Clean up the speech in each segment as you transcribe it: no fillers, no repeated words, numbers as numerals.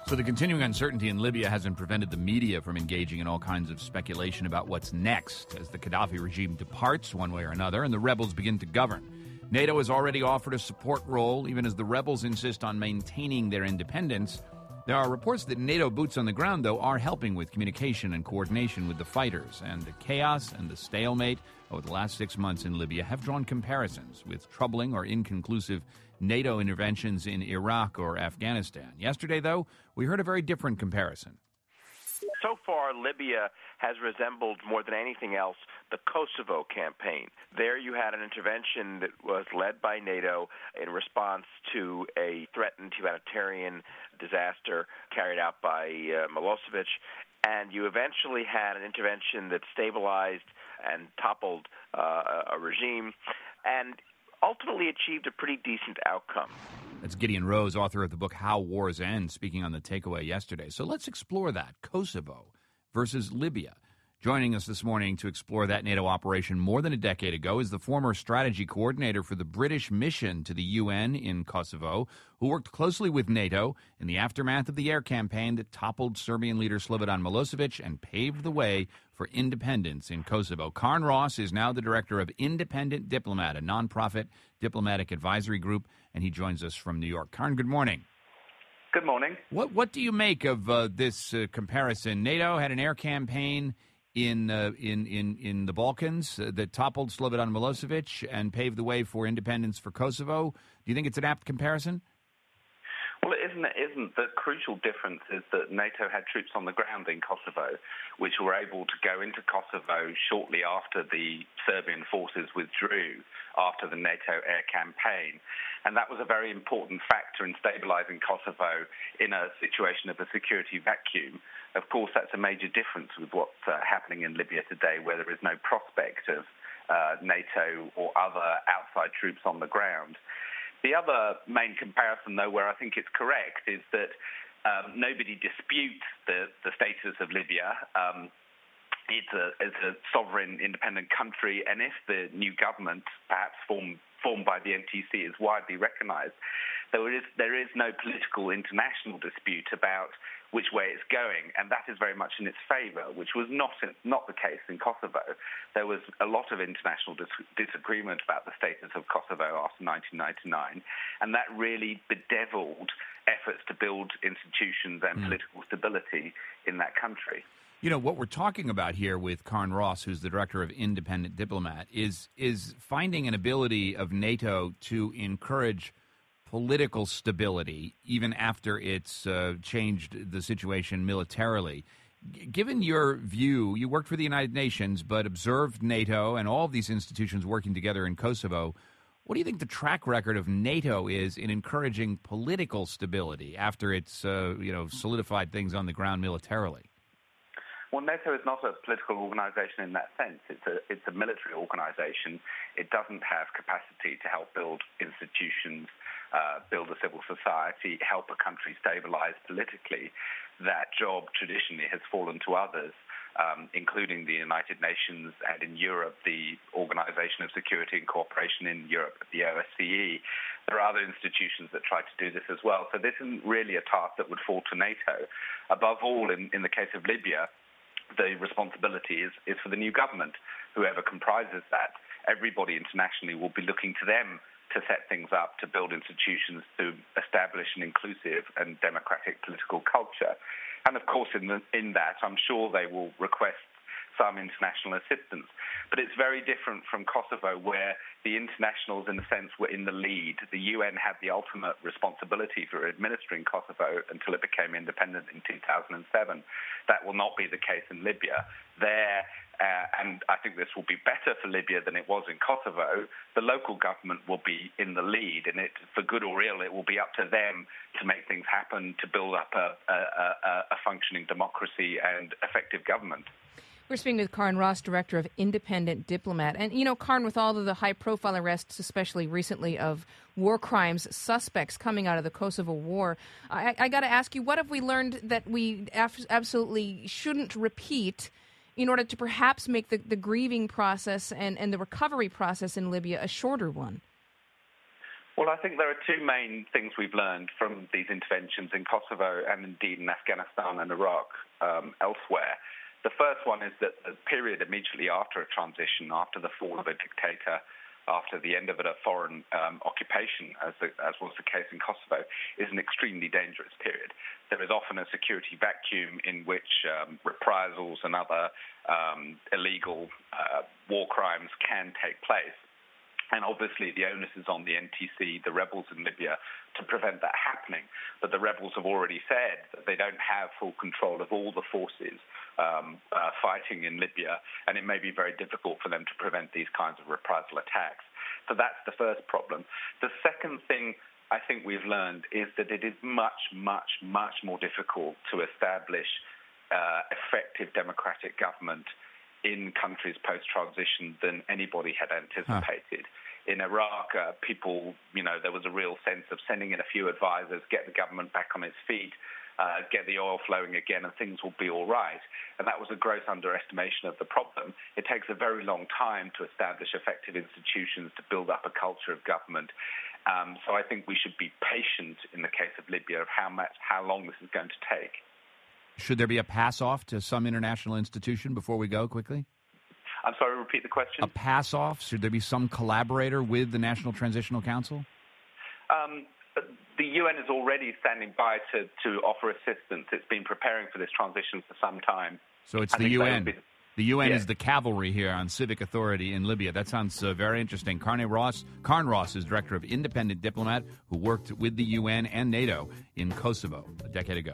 So the continuing uncertainty in Libya hasn't prevented the media from engaging in all kinds of speculation about what's next as the Gaddafi regime departs one way or another and the rebels begin to govern. NATO has already offered a support role, even as the rebels insist on maintaining their independence. There are reports that NATO boots on the ground, though, are helping with communication and coordination with the fighters. And the chaos and the stalemate over the last 6 months in Libya have drawn comparisons with troubling or inconclusive NATO interventions in Iraq or Afghanistan. Yesterday, though, we heard a very different comparison. So far, Libya has resembled more than anything else the Kosovo campaign. There you had an intervention that was led by NATO in response to a threatened humanitarian disaster carried out by Milosevic, and you eventually had an intervention that stabilized and toppled a regime and ultimately achieved a pretty decent outcome. That's Gideon Rose, author of the book How Wars End, speaking on the takeaway yesterday. So let's explore that, Kosovo versus Libya. Joining us this morning to explore that NATO operation more than a decade ago is the former strategy coordinator for the British mission to the UN in Kosovo, who worked closely with NATO in the aftermath of the air campaign that toppled Serbian leader Slobodan Milosevic and paved the way for independence in Kosovo. Karn Ross is now the director of Independent Diplomat, a nonprofit diplomatic advisory group, and he joins us from New York. Karn, good morning. Good morning. What do you make of this comparison? NATO had an air campaign in the Balkans that toppled Slobodan Milosevic and paved the way for independence for Kosovo. Do you think it's an apt comparison? Well, it isn't. The crucial difference is that NATO had troops on the ground in Kosovo, which were able to go into Kosovo shortly after the Serbian forces withdrew after the NATO air campaign. And that was a very important factor in stabilizing Kosovo in a situation of a security vacuum. Of course, that's a major difference with what's happening in Libya today, where there is no prospect of NATO or other outside troops on the ground. The other main comparison, though, where I think it's correct, is that nobody disputes the status of Libya. It's a sovereign, independent country, and if the new government, perhaps formed by the NTC, is widely recognized, there is no political international dispute about which way it's going, and that is very much in its favor, which was not the case in Kosovo. There was a lot of international disagreement about the status of Kosovo after 1999, and that really bedeviled efforts to build institutions and political stability in that country. You know, what we're talking about here with Karn Ross, who's the director of Independent Diplomat, is finding an ability of NATO to encourage political stability even after it's changed the situation militarily. Given your view, you worked for the United Nations but observed NATO and all of these institutions working together in Kosovo. What do you think the track record of NATO is in encouraging political stability after it's solidified things on the ground militarily? Well, NATO is not a political organization in that sense. It's a military organization. It doesn't have capacity to help build institutions, build a civil society, help a country stabilize politically. That job traditionally has fallen to others, including the United Nations and in Europe, the Organization of Security and Cooperation in Europe, the OSCE. There are other institutions that try to do this as well. So this isn't really a task that would fall to NATO. Above all, in the case of Libya, the responsibility is for the new government, whoever comprises that. Everybody internationally will be looking to them to set things up, to build institutions, to establish an inclusive and democratic political culture. And of course, in that, I'm sure they will request some international assistance. But it's very different from Kosovo, where the internationals, in a sense, were in the lead. The UN had the ultimate responsibility for administering Kosovo until it became independent in 2007. That will not be the case in Libya. And I think this will be better for Libya than it was in Kosovo. The local government will be in the lead, and for good or ill, it will be up to them to make things happen, to build up a functioning democracy and effective government. We're speaking with Karn Ross, director of Independent Diplomat. And, Karn, with all of the high-profile arrests, especially recently, of war crimes suspects coming out of the Kosovo War, I got to ask you, what have we learned that we absolutely shouldn't repeat in order to perhaps make the grieving process and the recovery process in Libya a shorter one? Well, I think there are two main things we've learned from these interventions in Kosovo and indeed in Afghanistan and Iraq elsewhere. The first one is that the period immediately after a transition, after the fall of a dictator, after the end of a foreign occupation, as was the case in Kosovo, is an extremely dangerous period. There is often a security vacuum in which reprisals and other illegal war crimes can take place. And obviously the onus is on the NTC, the rebels in Libya, to prevent that happening. But the rebels have already said that they don't have full control of all the forces fighting in Libya, and it may be very difficult for them to prevent these kinds of reprisal attacks. So that's the first problem. The second thing I think we've learned is that it is much, much, much more difficult to establish effective democratic government in countries post-transition than anybody had anticipated. In Iraq, people, there was a real sense of sending in a few advisors, get the government back on its feet, get the oil flowing again, and things will be all right. And that was a gross underestimation of the problem. It takes a very long time to establish effective institutions, to build up a culture of government. So I think we should be patient in the case of Libya of how long this is going to take. Should there be a pass-off to some international institution before we go quickly? I'm sorry, repeat the question. A pass-off? Should there be some collaborator with the National Transitional Council? The UN is already standing by to offer assistance. It's been preparing for this transition for some time. So it's the UN. The UN is the cavalry here on civic authority in Libya. That sounds very interesting. Carn Ross is director of Independent Diplomat, who worked with the UN and NATO in Kosovo a decade ago.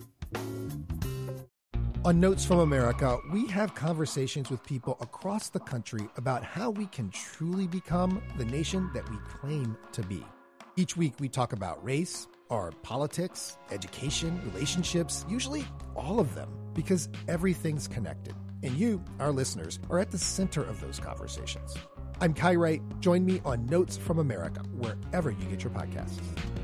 On Notes from America, we have conversations with people across the country about how we can truly become the nation that we claim to be. Each week, we talk about race, our politics, education, relationships, usually all of them, because everything's connected. And you, our listeners, are at the center of those conversations. I'm Kai Wright. Join me on Notes from America, wherever you get your podcasts.